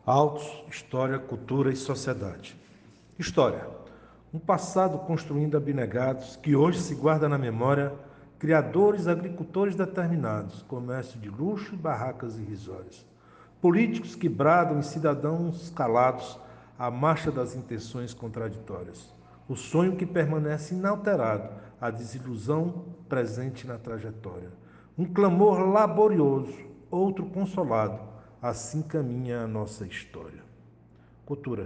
Autos, história, cultura e sociedade. História. Um passado construindo abnegados que hoje se guarda na memória, criadores, agricultores determinados, comércio de luxo e barracas irrisórias. Políticos que bradam em cidadãos calados a marcha das intenções contraditórias. O sonho que permanece inalterado, a desilusão presente na trajetória. Um clamor laborioso, outro consolado, assim caminha a nossa história. Cultura.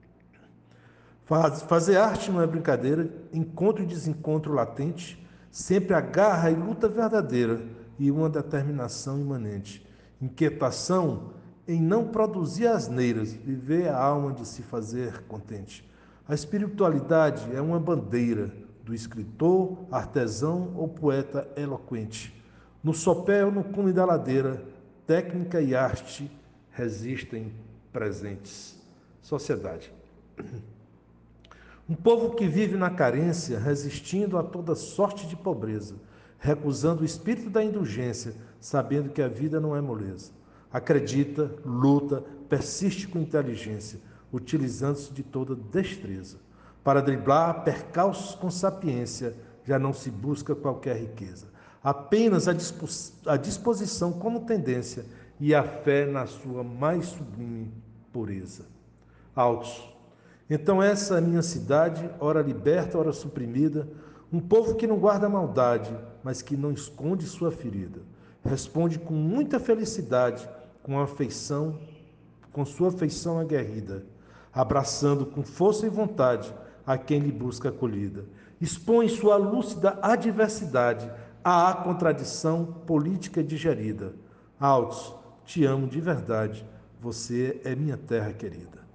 Fazer arte não é brincadeira, encontro e desencontro latente, sempre a garra e luta verdadeira e uma determinação imanente. Inquietação em não produzir asneiras, viver a alma de se fazer contente. A espiritualidade é uma bandeira do escritor, artesão ou poeta eloquente. No sopé ou no cume da ladeira, técnica e arte resistem presentes. Sociedade. Um povo que vive na carência, resistindo a toda sorte de pobreza, recusando o espírito da indulgência, sabendo que a vida não é moleza. Acredita, luta, persiste com inteligência, utilizando-se de toda destreza. Para driblar percalços com sapiência, já não se busca qualquer riqueza. Apenas a disposição como tendência e a fé na sua mais sublime pureza. Autos. Então essa é a minha cidade, ora liberta, ora suprimida, um povo que não guarda maldade, mas que não esconde sua ferida. Responde com muita felicidade, com sua afeição aguerrida, abraçando com força e vontade a quem lhe busca acolhida. Expõe sua lúcida adversidade à contradição política digerida. Altos, te amo de verdade, você é minha terra querida.